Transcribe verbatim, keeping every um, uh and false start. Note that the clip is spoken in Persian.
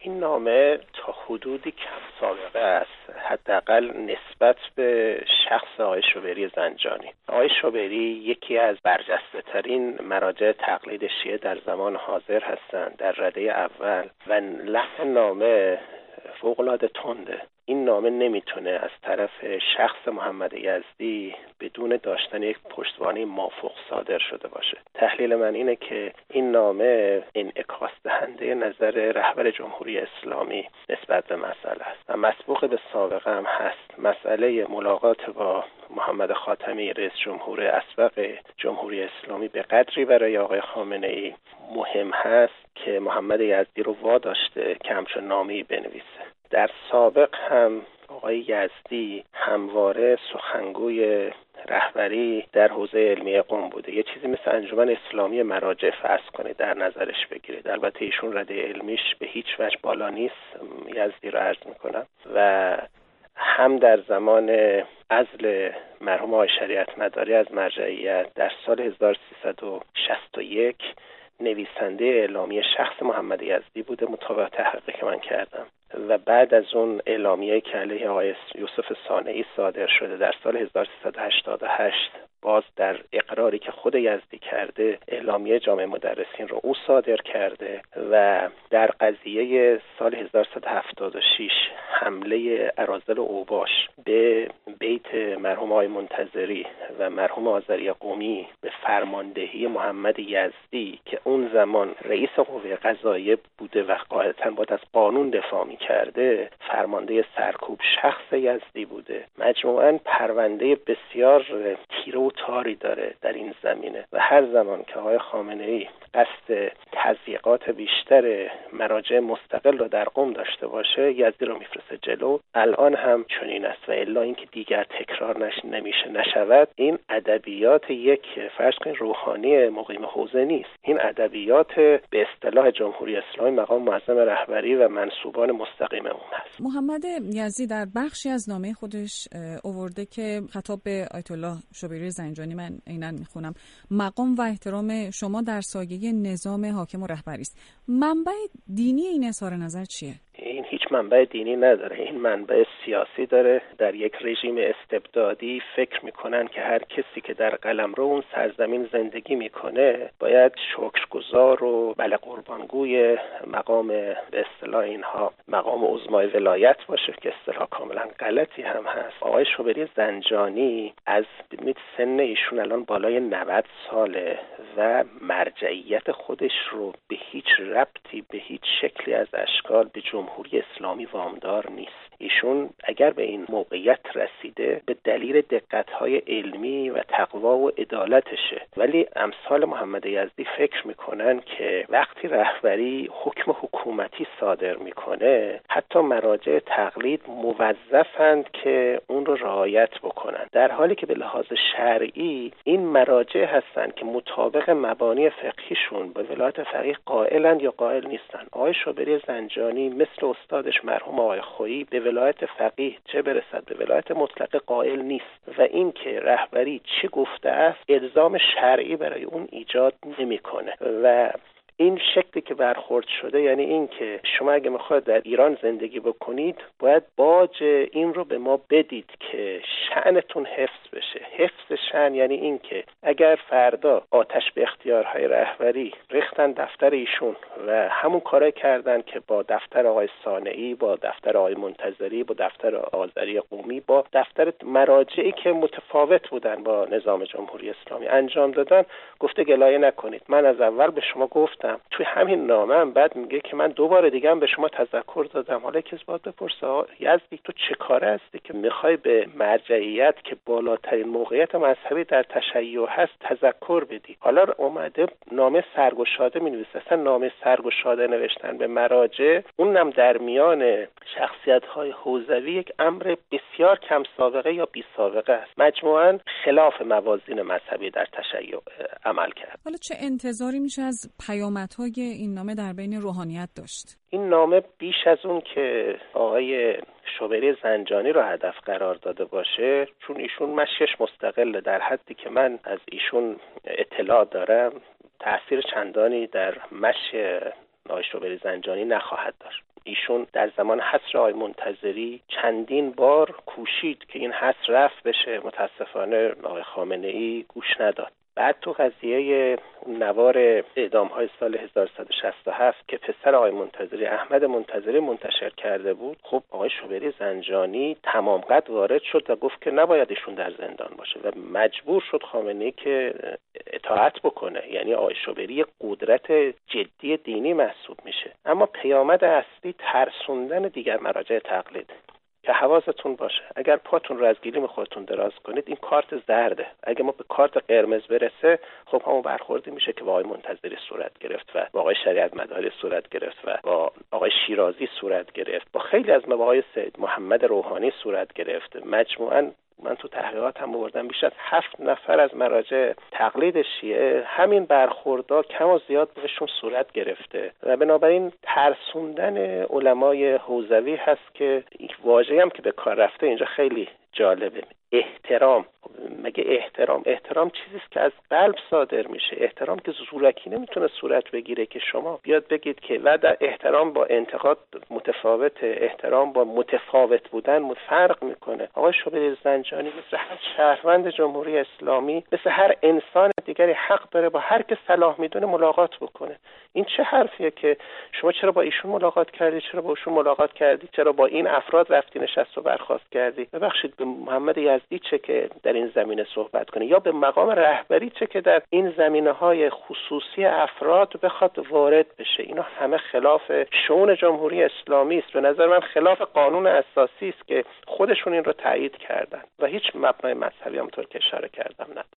این نامه تا حدودی کم سابقه است، حداقل نسبت به شخص آقای شوبری زنجانی. آقای شوبری یکی از برجسته ترین مراجع تقلید شیعه در زمان حاضر هستند، در رده اول، و لحن نامه فوق‌العاده تنده. این نامه نمیتونه از طرف شخص محمد یزدی بدون داشتن یک پشتوانه مافوق صادر شده باشه. تحلیل من اینه که این نامه انعکاس دهنده نظر رهبر جمهوری اسلامی نسبت به مسئله است و مسبوق به سابقه هم هست. مسئله ملاقات با محمد خاتمی رئیس جمهور اسبق جمهوری اسلامی به قدری برای آقای خامنه‌ای مهم هست که محمد یزدی رو واداشته که همچون نامه‌ای بنویسه. در سابق هم آقای یزدی همواره سخنگوی رهبری در حوزه علمی قم بوده. یه چیزی مثل انجمن اسلامی مراجع فرض کنید در نظرش بگیرید. البته ایشون رده علمیش به هیچ وجه بالا نیست، یزدی رو عرض میکنم، و هم در زمان عزل مرحوم آقای شریعت مداری از مرجعیت در سال هزار و سیصد و شصت و یک نویسنده اعلامیه شخص محمد یزدی بوده، مطابق تحقیقی که من کردم، و بعد از اون اعلامیه که علیه آقای یوسف صانعی صادر شده در سال هزار و سیصد و هشتاد و هشت، باز در اقراری که خود یزدی کرده اعلامیه جامعه مدرسین رو او صادر کرده، و در قضیه سال هزار و سیصد و هفتاد و شش حمله اراذل اوباش به بیت مرحوم آقای منتظری و مرحوم آذری قمی به فرماندهی محمد یزدی که اون زمان رئیس قوه قضاییه بوده و قاعدتاً باید از قانون دفاع می‌کرده، فرمانده سرکوب شخص یزدی بوده. مجموعاً پرونده بسیار تیره و تاری داره در این زمینه و هر زمان که آقای خامنه‌ای قصد تضییقات بیشتر مراجع مستقل رو در قم داشته باشه، یزدی رو میفرسته جلو. الان هم چنین است و الا اینکه دیگر تکرار نش نمیشه نشود. این ادبیات یک فرض کنید روحانی مقیم حوزه نیست، این ادبیات به اصطلاح جمهوری اسلامی مقام معظم رهبری و منسوبان مستقیم اون هست. محمد یزدی در بخشی از نامه خودش آورده که خطاب به آیت الله شوبری زنجانی، من عیناً میخونم: مقام و احترام شما در سایه نظام حاکم و رهبری است. منبع دینی این اظهار نظر چیه؟ این هیچ منبع دینی نداره، این منبع سیاسی داره. در یک رژیم استبدادی فکر میکنن که هر کسی که در قلمرو اون سرزمین زندگی میکنه باید شکرگزار و بله قربانگوی مقام به اصطلاح اینها مقام عظمای ولایت باشه که اصطلاح کاملا غلطی هم هست. آقای شوبری زنجانی از ببینید سن ایشون الان بالای نود ساله و مرجعیت خودش رو به هیچ ربطی به هیچ شکلی از اشکال به جمهوری اسلامی وامدار نیست. ایشون اگر به این موقعیت رسیده به دلیل دقت‌های علمی و تقوا و عدالتشه، ولی امثال محمد یزدی فکر میکنن که وقتی رهبری حکم حکومتی صادر میکنه حتی مراجع تقلید موظفند که اون رو رعایت بکنن، در حالی که به لحاظ شرعی این مراجع هستند که مطابق مبانی فقهیشون به ولایت فقیه قائلند یا قائل نیستن. آقای شوبری زنجانی مثل استادش مرحوم آقای خویی به ولایت فقیه چه برسد به ولایت مطلقه قائل نیست و این که رهبری چه گفته است الزام شرعی برای اون ایجاد نمیکنه. و این شکلی که برخورد شده یعنی این که شما اگه میخواید در ایران زندگی بکنید باید باج این رو به ما بدید که شأنتون حفظ بشه. حفظ شأن یعنی این که اگر فردا آتش به اختیارهای رهبری ریختن دفتر ایشون و همون کارا کردن که با دفتر آقای صانعی، با دفتر آقای منتظری، با دفتر آذری قمی، با دفتر مراجعی که متفاوت بودن با نظام جمهوری اسلامی انجام دادن، گفته گلایه نکنید. من از اول به شما گفتم، توی همین نامه هم بعد میگه که من دوباره دیگه هم به شما تذکر دادم. حالا کسی باید بپرسه یزدی تو چه کاره هستی که میخوای به مرجعیت که بالاترین موقعیت مذهبی در تشیع هست تذکر بدی؟ حالا اومده نامه سرگشاده مینویسه. اصلا نامه سرگشاده نوشتن به مراجع، اونم در میان شخصیت‌های حوزوی، یک امر بسیار کم سابقه یا بی سابقه است. مجموعاً خلاف موازین مذهبی در تشیع عمل کرد. حالا چه انتظاری میشه از پیامدهای این نامه در بین روحانیت داشت؟ این نامه بیش از اون که آقای شوبری زنجانی رو هدف قرار داده باشه، چون ایشون مشیش مستقله، در حدی که من از ایشون اطلاع دارم تأثیر چندانی در مشی آقای شوبری زنجانی نخواهد داشت. ایشون در زمان حصر آقای منتظری چندین بار کوشید که این حصر رفع بشه، متاسفانه آقای خامنه‌ای گوش نداد. بعد تو قضیه نوار اعدام‌های سال هزار و سیصد و شصت و هفت که پسر آقای منتظری احمد منتظری منتشر کرده بود، خب آقای شوبری زنجانی تمام قد وارد شد و گفت که نباید ایشون در زندان باشه و مجبور شد خامنه‌ای که اطاعت بکنه. یعنی آقای شوبری قدرت جدی دینی محسوب میشه. اما پیامد اصلی ترسوندن دیگر مراجع تقلید که حواستون باشه اگر پاتون رو از گلیم خودتون دراز کنید این کارت زرده، اگه ما به کارت قرمز برسه خب همون برخوردی میشه که با آقای منتظری صورت گرفت و با آقای شریعت مداری صورت گرفت و با آقای شیرازی صورت گرفت، با خیلی از مواقع سید محمد روحانی صورت گرفت. مجموعاً من تو تحقیقات هم آوردم بیش از هفت نفر از مراجع تقلید شیعه همین برخوردها کم و زیاد بهشون صورت گرفته و بنابراین ترسوندن علمای حوزوی هست که واژه‌ای هم که به کار رفته اینجا خیلی جالبه. احترام. مگه احترام احترام چیزی است که از قلب صادر میشه. احترام که زورکی نمیتونه صورت بگیره که شما بیاد بگید که و در احترام با انتقاد متفاوت، احترام با متفاوت بودن فرق میکنه. آقای شوبری زنجانی مثل هر شهروند جمهوری اسلامی، مثل هر انسان دیگری حق داره با هر که صلاح میدونه ملاقات بکنه. این چه حرفیه که شما چرا با ایشون ملاقات کردی، چرا با ایشون ملاقات کردی، چرا با این افراد رفتی نشست و برخاست کردی؟ ببخشید به محمد یزدی چه که در این زمینه صحبت کنه، یا به مقام رهبری چه که در این زمینه‌های خصوصی افراد بخواد وارد بشه. اینا همه خلاف شؤون جمهوری اسلامی است. به نظر من خلاف قانون اساسی است که خودشون این رو تایید کردن و هیچ مبنای مذهبی همونطور که اشاره کردم نداره.